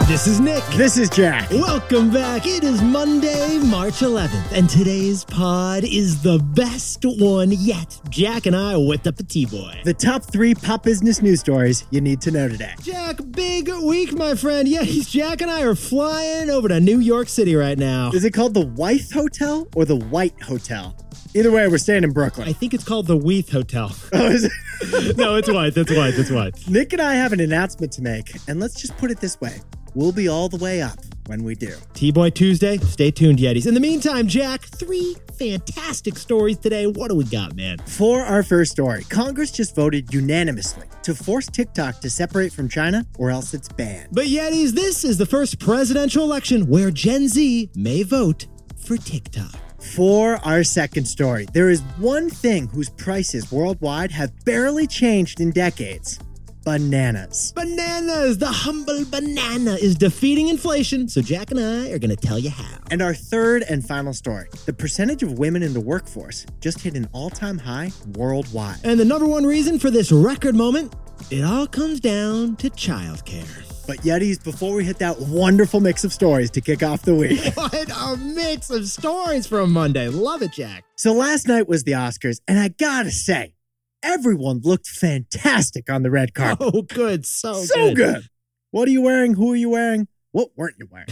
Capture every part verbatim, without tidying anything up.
This is Nick. This is Jack. Welcome back. It is Monday, March eleventh, and today's pod is the best one yet. Jack and I whipped up a T-Boy. The top three pop business news stories you need to know today. Jack, big week, my friend. Yeah, he's Jack and I are flying over to New York City right now. Is it called the Wythe Hotel or the White Hotel? Either way, we're staying in Brooklyn. I think it's called the Wythe Hotel. Oh, is it? No, it's White. That's White. That's White. Nick and I have an announcement to make, and let's just put it this way. We'll be all the way up when we do. T-Boy Tuesday. Stay tuned, Yetis. In the meantime, Jack, three fantastic stories today. What do we got, man? For our first story, Congress just voted unanimously to force TikTok to separate from China or else it's banned. But Yetis, this is the first presidential election where Gen Z may vote for TikTok. For our second story, there is one thing whose prices worldwide have barely changed in decades. Bananas. Bananas! The humble banana is defeating inflation, so Jack and I are going to tell you how. And our third and final story, the percentage of women in the workforce just hit an all-time high worldwide. And the number one reason for this record moment, it all comes down to childcare. But Yetis, before we hit that wonderful mix of stories to kick off the week. What a mix of stories for a Monday. Love it, Jack. So last night was the Oscars, and I gotta say, everyone looked fantastic on the red carpet. Oh, good. So, so good. good. What are you wearing? Who are you wearing? What weren't you wearing?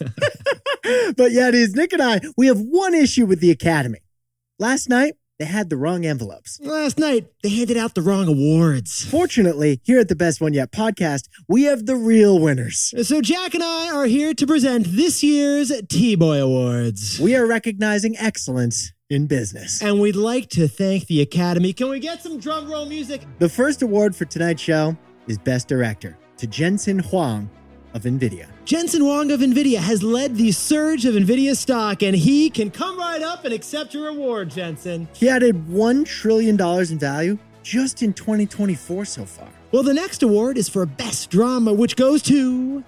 But Yetis, Nick and I, we have one issue with the Academy. Last night, they had the wrong envelopes. Last night, they handed out the wrong awards. Fortunately, here at the Best One Yet podcast, we have the real winners. So Jack and I are here to present this year's T-Boy Awards. We are recognizing excellence in business. And we'd like to thank the Academy. Can we get some drum roll music? The first award for tonight's show is Best Director to Jensen Huang of NVIDIA. Jensen Huang of NVIDIA has led the surge of NVIDIA stock, and he can come right up and accept your award, Jensen. He added one trillion dollars in value just in twenty twenty-four so far. Well, the next award is for Best Drama, which goes to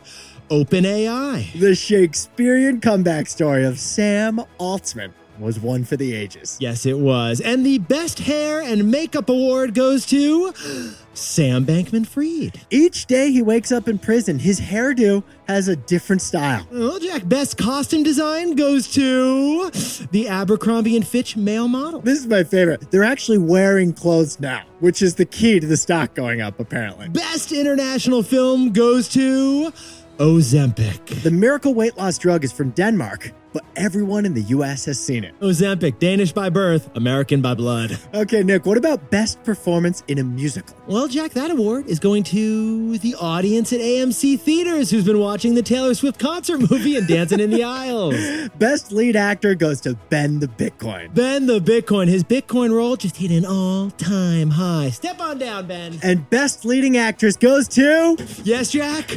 OpenAI. The Shakespearean comeback story of Sam Altman was one for the ages. Yes, it was. And the Best Hair and Makeup Award goes to Sam Bankman-Fried. Each day he wakes up in prison, his hairdo has a different style. Well, Jack, Best Costume Design goes to the Abercrombie and Fitch male model. This is my favorite. They're actually wearing clothes now, which is the key to the stock going up, apparently. Best International Film goes to Ozempic. The miracle weight loss drug is from Denmark, but everyone in the U S has seen it. Ozempic, Danish by birth, American by blood. Okay, Nick, what about best performance in a musical? Well, Jack, that award is going to the audience at A M C Theaters who's been watching the Taylor Swift concert movie and dancing in the aisles. Best lead actor goes to Ben the Bitcoin. Ben the Bitcoin. His Bitcoin roll just hit an all-time high. Step on down, Ben. And best leading actress goes to... Yes, Jack?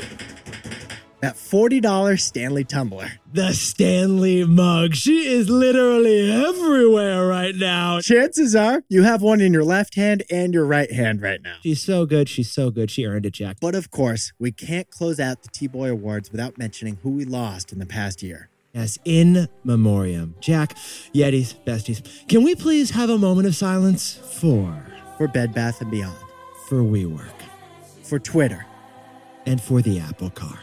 That forty dollars Stanley tumbler. The Stanley mug. She is literally everywhere right now. Chances are you have one in your left hand and your right hand right now. She's so good. She's so good. She earned it, Jack. But of course, we can't close out the T-Boy Awards without mentioning who we lost in the past year. Yes, in memoriam. Jack, Yetis, besties, can we please have a moment of silence for... For Bed Bath and Beyond. For WeWork. For Twitter. And for the Apple Car.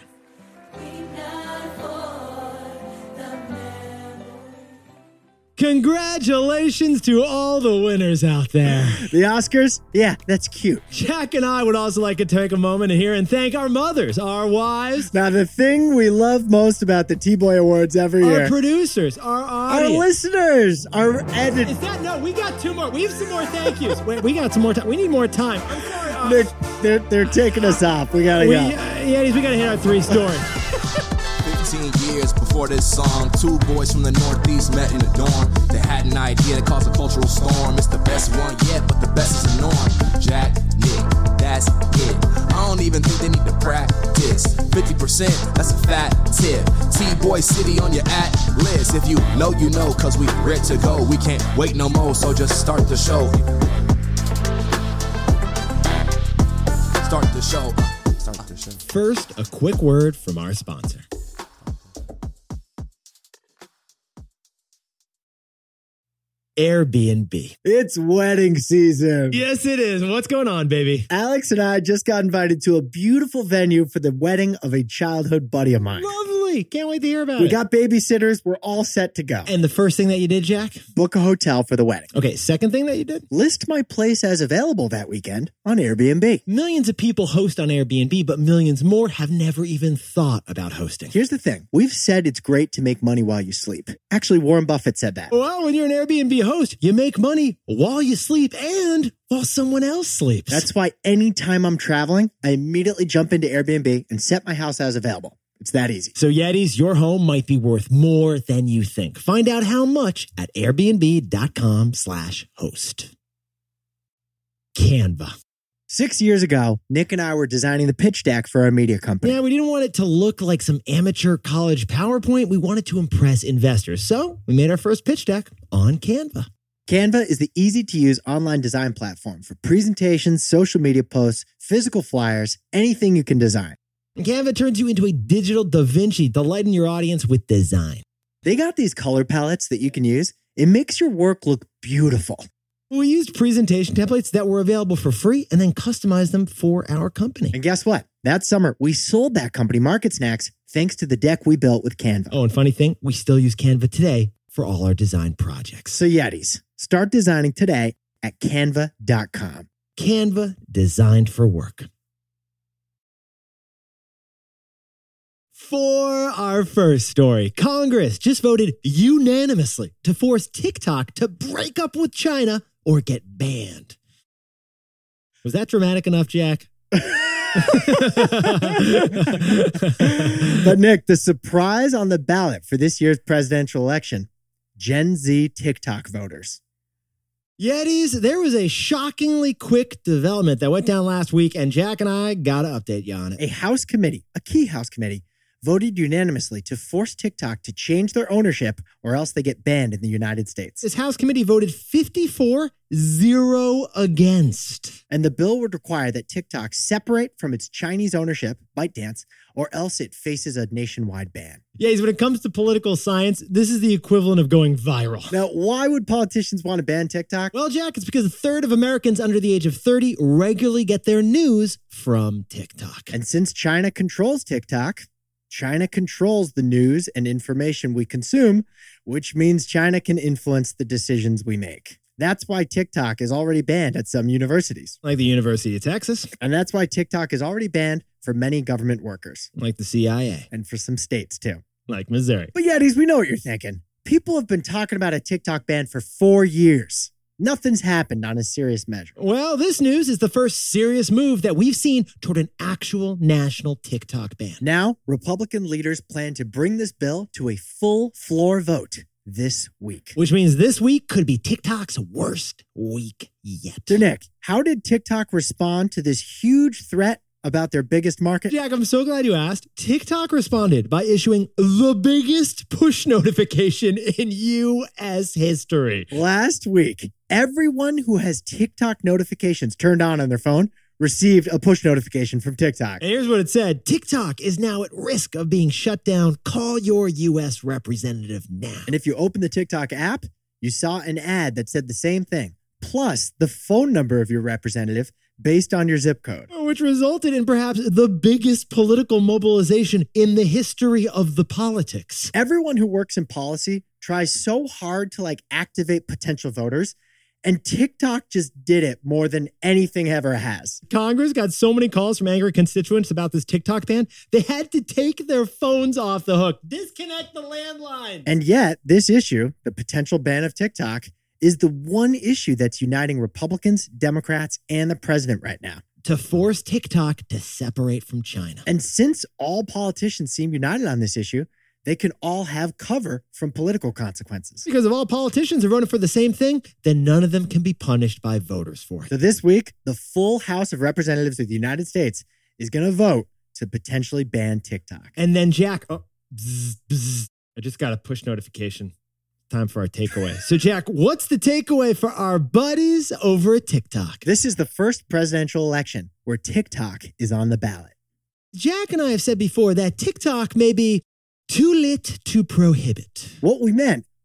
Congratulations to all the winners out there. The Oscars? Yeah, that's cute. Jack and I would also like to take a moment here and thank our mothers, our wives. Now, the thing we love most about the T-Boy Awards every our year. Our producers, our audience. Our listeners, our editors. Is that, no, we got two more. We have some more thank yous. Wait, we got some more time. We need more time. I'm sorry. Uh, they're, they're, they're taking us off. We gotta we, go. Uh, yeah, we gotta hit our three stories. fifteen years before this song, two boys from the Northeast met in a dorm. They had an idea that caused a cultural storm. It's the best one yet, but the best is the norm. Jack, Nick, that's it. I don't even think they need to practice. fifty percent, that's a fat tip. T-Boy City on your at list. If you know, you know, cause we ready to go. We can't wait no more, so just start the show. Start the show. Start the show. First, a quick word from our sponsor. Airbnb. It's wedding season. Yes, it is. What's going on, baby? Alex and I just got invited to a beautiful venue for the wedding of a childhood buddy of mine. Lovely. Can't wait to hear about We it. got babysitters. We're all set to go. And the first thing that you did, Jack? Book a hotel for the wedding. Okay, second thing that you did? List my place as available that weekend on Airbnb. Millions of people host on Airbnb, but millions more have never even thought about hosting. Here's the thing. We've said it's great to make money while you sleep. Actually, Warren Buffett said that. Well, when you're an Airbnb host, you make money while you sleep and while someone else sleeps. That's why anytime I'm traveling, I immediately jump into Airbnb and set my house as available. It's that easy. So Yetis, your home might be worth more than you think. Find out how much at airbnb.com slash host. Canva. Six years ago, Nick and I were designing the pitch deck for our media company. Yeah, we didn't want it to look like some amateur college PowerPoint. We wanted to impress investors. So we made our first pitch deck on Canva. Canva is the easy-to-use online design platform for presentations, social media posts, physical flyers, anything you can design. Canva turns you into a digital Da Vinci, delighting your audience with design. They got these color palettes that you can use. It makes your work look beautiful. We used presentation templates that were available for free and then customized them for our company. And guess what? That summer, we sold that company Market Snacks thanks to the deck we built with Canva. Oh, and funny thing, we still use Canva today for all our design projects. So Yetis, start designing today at canva dot com. Canva, designed for work. For our first story, Congress just voted unanimously to force TikTok to break up with China or get banned. Was that dramatic enough, Jack? But Nick, the surprise on the ballot for this year's presidential election, Gen Z TikTok voters. Yetis, there was a shockingly quick development that went down last week, and Jack and I got to update you on it. A House committee, a key House committee, voted unanimously to force TikTok to change their ownership or else they get banned in the United States. This House committee voted fifty-four zero against. And the bill would require that TikTok separate from its Chinese ownership, ByteDance, or else it faces a nationwide ban. Yeah, when it comes to political science, this is the equivalent of going viral. Now, why would politicians want to ban TikTok? Well, Jack, it's because a third of Americans under the age of thirty regularly get their news from TikTok. And since China controls TikTok, China controls the news and information we consume, which means China can influence the decisions we make. That's why TikTok is already banned at some universities. Like the University of Texas. And that's why TikTok is already banned for many government workers. Like the C I A. And for some states, too. Like Missouri. But Yetis, we know what you're thinking. People have been talking about a TikTok ban for four years. Nothing's happened on a serious measure. Well, this news is the first serious move that we've seen toward an actual national TikTok ban. Now, Republican leaders plan to bring this bill to a full floor vote this week. Which means this week could be TikTok's worst week yet. So, Nick, how did TikTok respond to this huge threat about their biggest market? Jack, I'm so glad you asked. TikTok responded by issuing the biggest push notification in U S history. Last week, everyone who has TikTok notifications turned on on their phone received a push notification from TikTok. And here's what it said. TikTok is now at risk of being shut down. Call your U S representative now. And if you open the TikTok app, you saw an ad that said the same thing, plus the phone number of your representative based on your zip code. Which resulted in perhaps the biggest political mobilization in the history of the politics. Everyone who works in policy tries so hard to like activate potential voters, and TikTok just did it more than anything ever has. Congress got so many calls from angry constituents about this TikTok ban, they had to take their phones off the hook. Disconnect the landline. And yet, this issue, the potential ban of TikTok, is the one issue that's uniting Republicans, Democrats, and the president right now. To force TikTok to separate from China. And since all politicians seem united on this issue, they can all have cover from political consequences. Because if all politicians are voting for the same thing, then none of them can be punished by voters for it. So this week, the full House of Representatives of the United States is going to vote to potentially ban TikTok. And then Jack, oh, bzz, bzz, I just got a push notification. Time for our takeaway. So Jack, what's the takeaway for our buddies over at TikTok? This is the first presidential election where TikTok is on the ballot. Jack and I have said before that TikTok may be too lit to prohibit. What we meant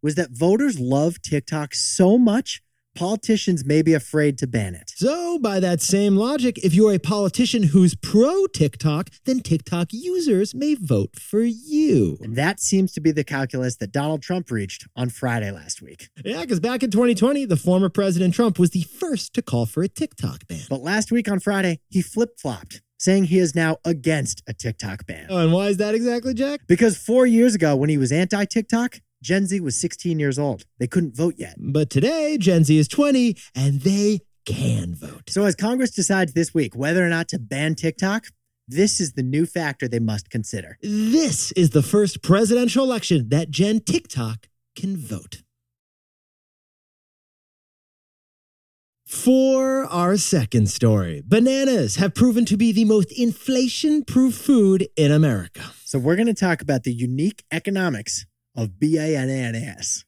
was that voters love TikTok so much, politicians may be afraid to ban it. So, by that same logic, if you're a politician who's pro-TikTok, then TikTok users may vote for you. And that seems to be the calculus that Donald Trump reached on Friday last week. Yeah, because back in twenty twenty, the former President Trump was the first to call for a TikTok ban. But last week on Friday, he flip-flopped, saying he is now against a TikTok ban. Oh, and why is that exactly, Jack? Because four years ago, when he was anti-TikTok, Gen Z was sixteen years old. They couldn't vote yet. But today, Gen Z is twenty, and they can vote. So as Congress decides this week whether or not to ban TikTok, this is the new factor they must consider. This is the first presidential election that Gen TikTok can vote. For our second story, bananas have proven to be the most inflation-proof food in America. So we're going to talk about the unique economics of B A N A N A S.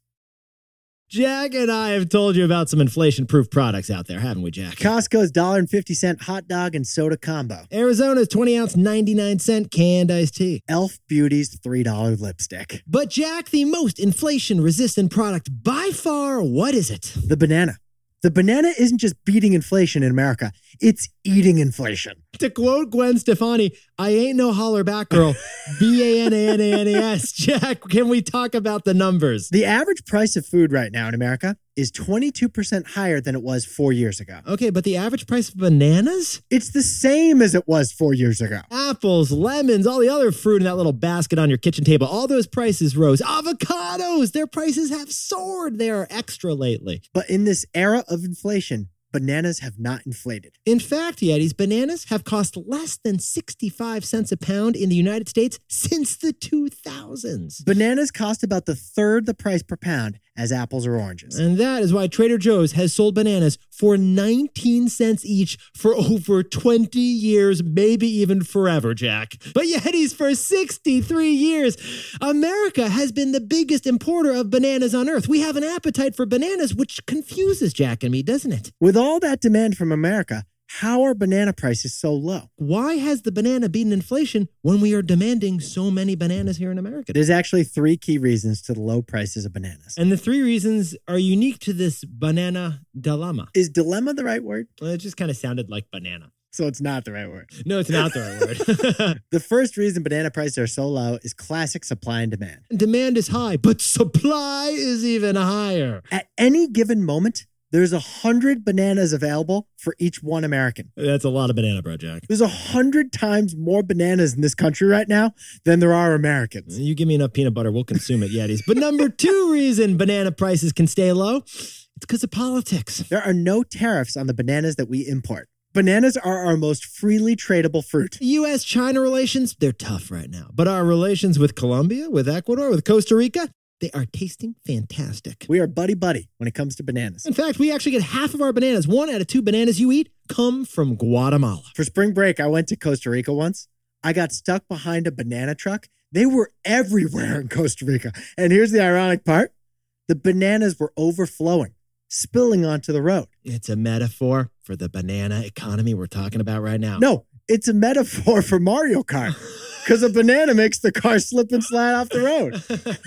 Jack and I have told you about some inflation-proof products out there, haven't we, Jack? Costco's one dollar and fifty cent hot dog and soda combo. Arizona's twenty ounce ninety-nine cent canned iced tea. Elf Beauty's three dollar lipstick. But Jack, the most inflation-resistant product by far, what is it? The banana. The banana isn't just beating inflation in America, it's eating inflation. To quote Gwen Stefani, I ain't no holler back girl. B A N A N A N A S. Jack, can we talk about the numbers? The average price of food right now in America is twenty-two percent higher than it was four years ago. Okay, but the average price of bananas? It's the same as it was four years ago. Apples, lemons, all the other fruit in that little basket on your kitchen table, all those prices rose. Avocados, their prices have soared. They are extra lately. But in this era of inflation, bananas have not inflated. In fact, Yetis, bananas have cost less than sixty-five cents a pound in the United States since the two thousands. Bananas cost about the third the price per pound as apples or oranges. And that is why Trader Joe's has sold bananas for nineteen cents each for over twenty years, maybe even forever, Jack. But Yetis, for sixty-three years, America has been the biggest importer of bananas on earth. We have an appetite for bananas, which confuses Jack and me, doesn't it? With all that demand from America, how are banana prices so low? Why has the banana beaten inflation when we are demanding so many bananas here in America? There's actually three key reasons to the low prices of bananas. And the three reasons are unique to this banana dilemma. Is dilemma the right word? Well, it just kind of sounded like banana. So it's not the right word. No, it's not the right word. The first reason banana prices are so low is classic supply and demand. Demand is high, but supply is even higher. At any given moment, there's a hundred bananas available for each one American. That's a lot of banana bread, Jack. There's a hundred times more bananas in this country right now than there are Americans. You give me enough peanut butter, we'll consume it, Yetis. But number two reason banana prices can stay low, it's because of politics. There are no tariffs on the bananas that we import. Bananas are our most freely tradable fruit. U S China relations, they're tough right now. But our relations with Colombia, with Ecuador, with Costa Rica, they are tasting fantastic. We are buddy-buddy when it comes to bananas. In fact, we actually get half of our bananas, one out of two bananas you eat, come from Guatemala. For spring break, I went to Costa Rica once. I got stuck behind a banana truck. They were everywhere in Costa Rica. And here's the ironic part. The bananas were overflowing, spilling onto the road. It's a metaphor for the banana economy we're talking about right now. No, it's a metaphor for Mario Kart. Because a banana makes the car slip and slide off the road.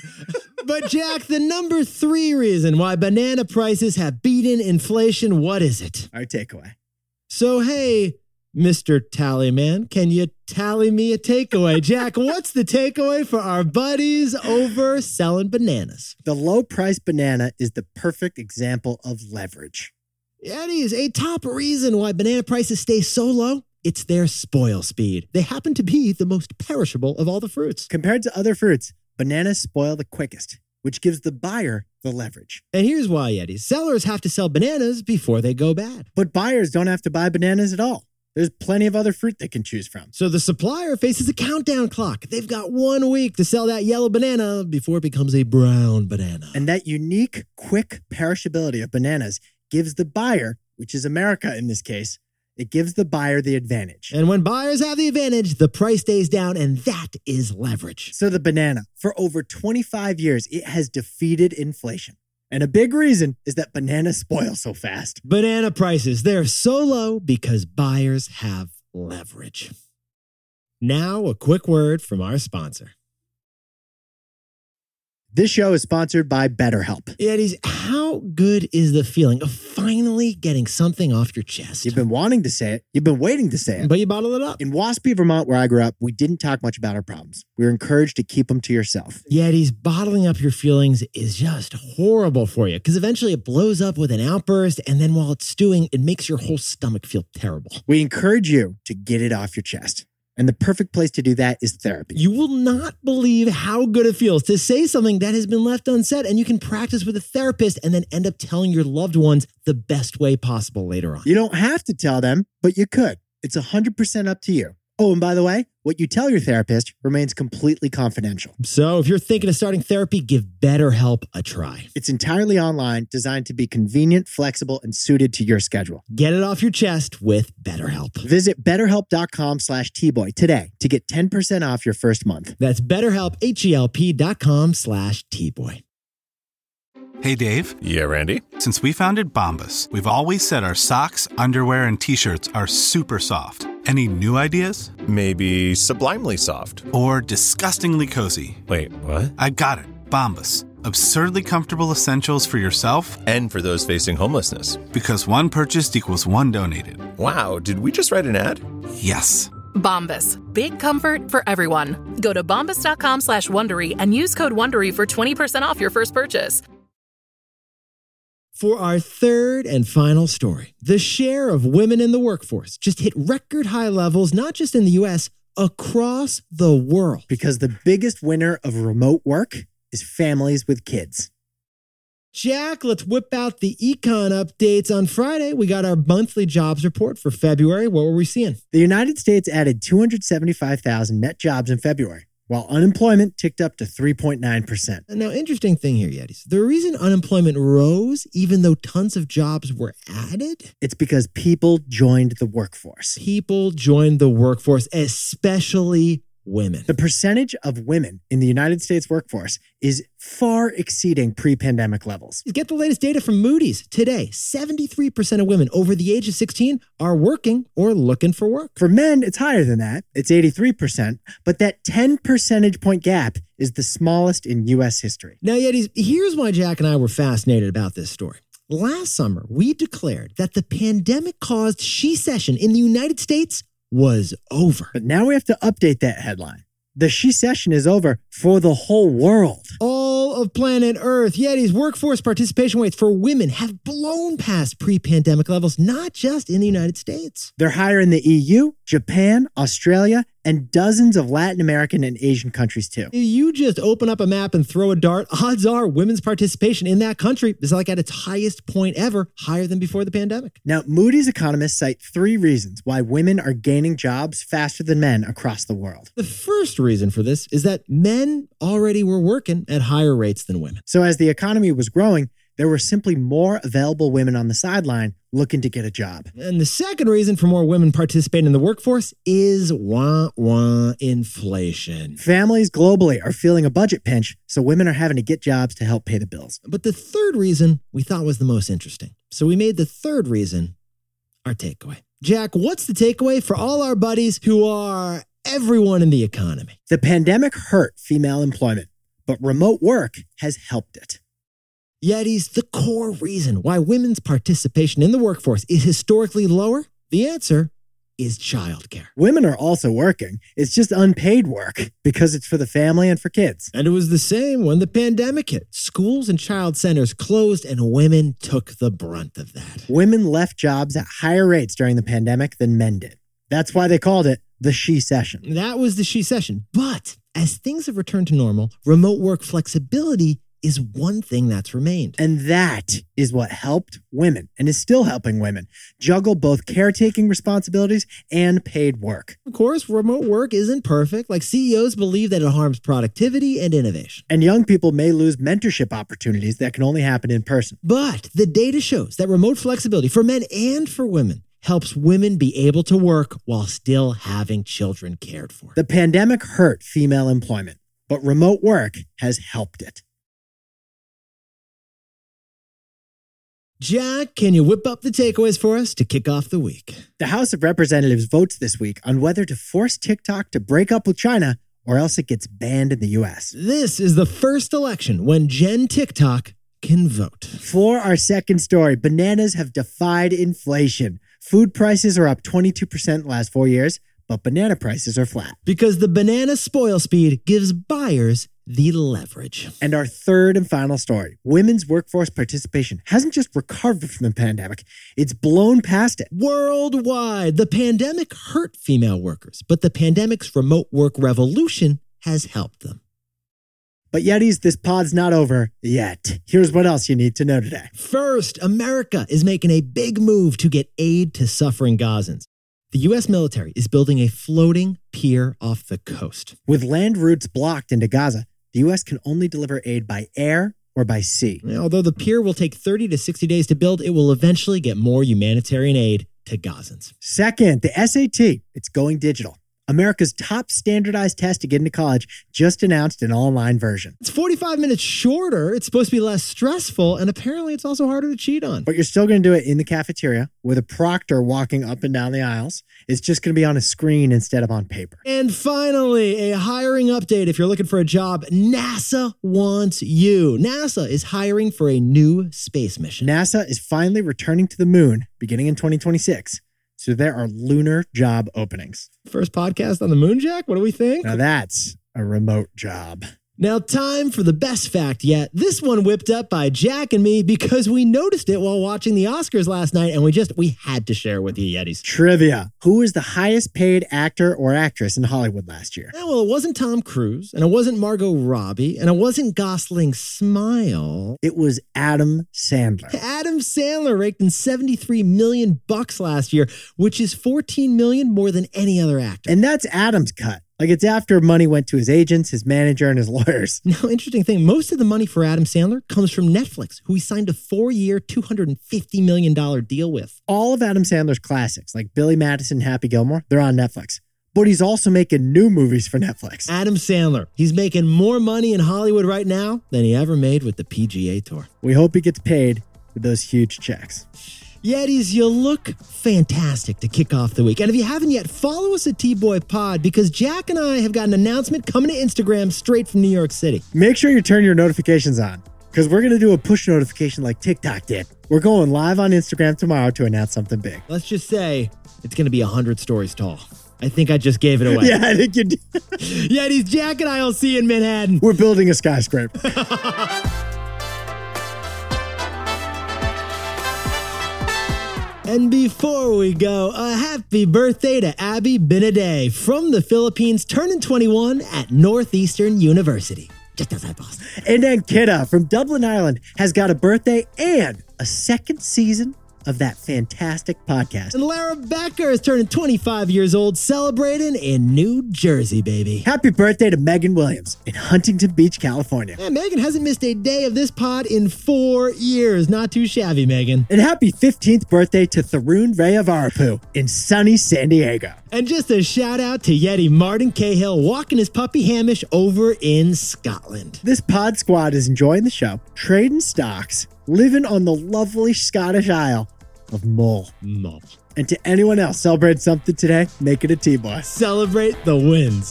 But Jack, the number three reason why banana prices have beaten inflation, what is it? Our takeaway. So, hey, Mister Tallyman, can you tally me a takeaway? Jack, what's the takeaway for our buddies over selling bananas? The low-priced banana is the perfect example of leverage. Yetis, a top reason why banana prices stay so low, it's their spoil speed. They happen to be the most perishable of all the fruits. Compared to other fruits, bananas spoil the quickest, which gives the buyer the leverage. And here's why, Yetis. Sellers have to sell bananas before they go bad. But buyers don't have to buy bananas at all. There's plenty of other fruit they can choose from. So the supplier faces a countdown clock. They've got one week to sell that yellow banana before it becomes a brown banana. And that unique, quick perishability of bananas gives the buyer, which is America in this case, it gives the buyer the advantage. And when buyers have the advantage, the price stays down, and that is leverage. So the banana, for over twenty-five years, it has defeated inflation. And a big reason is that bananas spoil so fast. Banana prices, they're so low because buyers have leverage. Now, a quick word from our sponsor. This show is sponsored by BetterHelp. Eddie's, how good is the feeling of finally getting something off your chest? You've been wanting to say it. You've been waiting to say it. But you bottle it up. In Waspy, Vermont, where I grew up, we didn't talk much about our problems. We were encouraged to keep them to yourself. Eddie's, bottling up your feelings is just horrible for you because eventually it blows up with an outburst, and then while it's stewing, it makes your whole stomach feel terrible. We encourage you to get it off your chest. And the perfect place to do that is therapy. You will not believe how good it feels to say something that has been left unsaid, and you can practice with a therapist and then end up telling your loved ones the best way possible later on. You don't have to tell them, but you could. It's one hundred percent up to you. Oh, and by the way, what you tell your therapist remains completely confidential. So if you're thinking of starting therapy, give BetterHelp a try. It's entirely online, designed to be convenient, flexible, and suited to your schedule. Get it off your chest with BetterHelp. Visit betterhelp.com slash tboy today to get ten percent off your first month. That's BetterHelp, H-E-L-P dot com slash T-Boy. Hey, Dave. Yeah, Randy. Since we founded Bombas, we've always said our socks, underwear, and T-shirts are super soft. Any new ideas? Maybe sublimely soft. Or disgustingly cozy. Wait, what? I got it. Bombas. Absurdly comfortable essentials for yourself and for those facing homelessness. Because one purchased equals one donated. Wow, did we just write an ad? Yes. Bombas. Big comfort for everyone. Go to bombas.com slash Wondery and use code Wondery for twenty percent off your first purchase. For our third and final story, the share of women in the workforce just hit record high levels, not just in the U S, across the world. Because the biggest winner of remote work is families with kids. Jack, let's whip out the econ updates. On Friday, we got our monthly jobs report for February. What were we seeing? The United States added two hundred seventy-five thousand net jobs in February, while unemployment ticked up to three point nine percent. Now, interesting thing here, Yetis. The reason unemployment rose, even though tons of jobs were added? It's because people joined the workforce. People joined the workforce, especially women. The percentage of women in the United States workforce is far exceeding pre-pandemic levels. Get the latest data from Moody's. Today, seventy-three percent of women over the age of sixteen are working or looking for work. For men, it's higher than that. It's eighty-three percent. But that ten percentage point gap is the smallest in U S history. Now, Yetis, here's why Jack and I were fascinated about this story. Last summer, we declared that the pandemic-caused she-cession in the United States was over. But now we have to update that headline. The she-cession is over for the whole world. All of planet Earth. Yetis, workforce participation rates for women have blown past pre-pandemic levels, not just in the United States. They're higher in the E U, Japan, Australia, and dozens of Latin American and Asian countries too. You just open up a map and throw a dart, odds are women's participation in that country is like at its highest point ever, higher than before the pandemic. Now, Moody's economists cite three reasons why women are gaining jobs faster than men across the world. The first reason for this is that men already were working at higher rates than women. So as the economy was growing, there were simply more available women on the sideline looking to get a job. And the second reason for more women participating in the workforce is wah wah inflation. Families globally are feeling a budget pinch, so women are having to get jobs to help pay the bills. But the third reason we thought was the most interesting. So we made the third reason our takeaway. Jack, what's the takeaway for all our buddies who are everyone in the economy? The pandemic hurt female employment, but remote work has helped it. Yetis, the core reason why women's participation in the workforce is historically lower, the answer is childcare. Women are also working. It's just unpaid work because it's for the family and for kids. And it was the same when the pandemic hit. Schools and child centers closed and women took the brunt of that. Women left jobs at higher rates during the pandemic than men did. That's why they called it the she-cession. That was the she-cession. But as things have returned to normal, remote work flexibility is one thing that's remained. And that is what helped women and is still helping women juggle both caretaking responsibilities and paid work. Of course, remote work isn't perfect. Like C E Os believe that it harms productivity and innovation. And young people may lose mentorship opportunities that can only happen in person. But the data shows that remote flexibility for men and for women helps women be able to work while still having children cared for. The pandemic hurt female employment, but remote work has helped it. Jack, can you whip up the takeaways for us to kick off the week? The House of Representatives votes this week on whether to force TikTok to break up with China or else it gets banned in the U S. This is the first election when Gen TikTok can vote. For our second story, bananas have defied inflation. Food prices are up twenty-two percent in the last four years, but banana prices are flat. Because the banana spoil speed gives buyers the leverage. And our third and final story, women's workforce participation hasn't just recovered from the pandemic, it's blown past it. Worldwide, the pandemic hurt female workers, but the pandemic's remote work revolution has helped them. But Yetis, this pod's not over yet. Here's what else you need to know today. First, America is making a big move to get aid to suffering Gazans. The U S military is building a floating pier off the coast. With land routes blocked into Gaza, the U S can only deliver aid by air or by sea. Although the pier will take thirty to sixty days to build, it will eventually get more humanitarian aid to Gazans. Second, the S A T, it's going digital. America's top standardized test to get into college just announced an online version. It's forty-five minutes shorter, it's supposed to be less stressful, and apparently it's also harder to cheat on. But you're still going to do it in the cafeteria with a proctor walking up and down the aisles. It's just going to be on a screen instead of on paper. And finally, a hiring update. If you're looking for a job, NASA wants you. NASA is hiring for a new space mission. NASA is finally returning to the moon beginning in twenty twenty-six. So there are lunar job openings. First podcast on the moon, Jack? What do we think? Now that's a remote job. Now, time for the best fact yet. This one whipped up by Jack and me because we noticed it while watching the Oscars last night, and we just, we had to share it with you, Yetis. Trivia. Who was the highest paid actor or actress in Hollywood last year? Yeah, well, it wasn't Tom Cruise, and it wasn't Margot Robbie, and it wasn't Gosling Smile. It was Adam Sandler. Adam Sandler raked in seventy-three million bucks last year, which is fourteen million more than any other actor. And that's Adam's cut. Like, it's after money went to his agents, his manager, and his lawyers. Now, interesting thing, most of the money for Adam Sandler comes from Netflix, who he signed a four-year, two hundred fifty million dollars deal with. All of Adam Sandler's classics, like Billy Madison, Happy Gilmore, they're on Netflix. But he's also making new movies for Netflix. Adam Sandler, he's making more money in Hollywood right now than he ever made with the P G A Tour. We hope he gets paid with those huge checks. Yetis, you look fantastic to kick off the week. And if you haven't yet, follow us at T-Boy Pod because Jack and I have got an announcement coming to Instagram straight from New York City. Make sure you turn your notifications on because we're going to do a push notification like TikTok did. We're going live on Instagram tomorrow to announce something big. Let's just say it's going to be one hundred stories tall. I think I just gave it away. Yeah, I think you did. Yetis, Jack and I will see you in Manhattan. We're building a skyscraper. And before we go, a happy birthday to Abby Benaday from the Philippines, turning twenty-one at Northeastern University, just outside Boston. And then Kidda from Dublin, Ireland, has got a birthday and a second season of that fantastic podcast. And Lara Becker is turning twenty-five years old, celebrating in New Jersey, baby. Happy birthday to Megan Williams in Huntington Beach, California. Yeah, Megan hasn't missed a day of this pod in four years. Not too shabby, Megan. And happy fifteenth birthday to Tharun Rayavarapu in sunny San Diego. And just a shout out to Yeti Martin Cahill walking his puppy Hamish over in Scotland. This pod squad is enjoying the show, trading stocks, living on the lovely Scottish Isle of Mull. Mull. And to anyone else celebrating something today, make it a T-Boy. Celebrate the wins.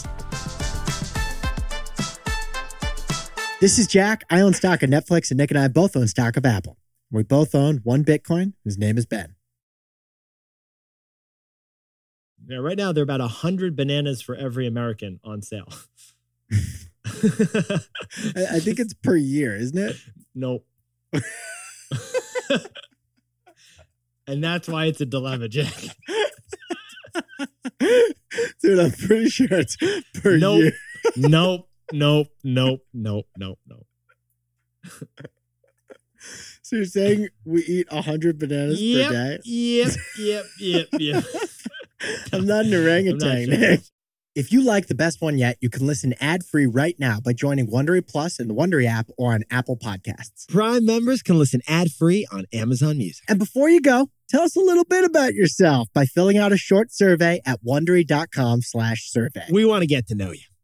This is Jack. I own stock of Netflix, and Nick and I both own stock of Apple. We both own one Bitcoin, whose name is Ben. Now, right now, there are about one hundred bananas for every American on sale. I, I think it's per year, isn't it? Nope. And that's why it's a dilemma, Jack. Dude, I'm pretty sure it's per nope. year. nope. Nope. Nope. Nope. Nope. Nope. So you're saying we eat one hundred bananas yep, per day? Yep. Yep. Yep. Yep. I'm not an orangutan, sure. Nick. If you like The Best One Yet, you can listen ad-free right now by joining Wondery Plus in the Wondery app or on Apple Podcasts. Prime members can listen ad-free on Amazon Music. And before you go, tell us a little bit about yourself by filling out a short survey at Wondery.com slash survey. We want to get to know you.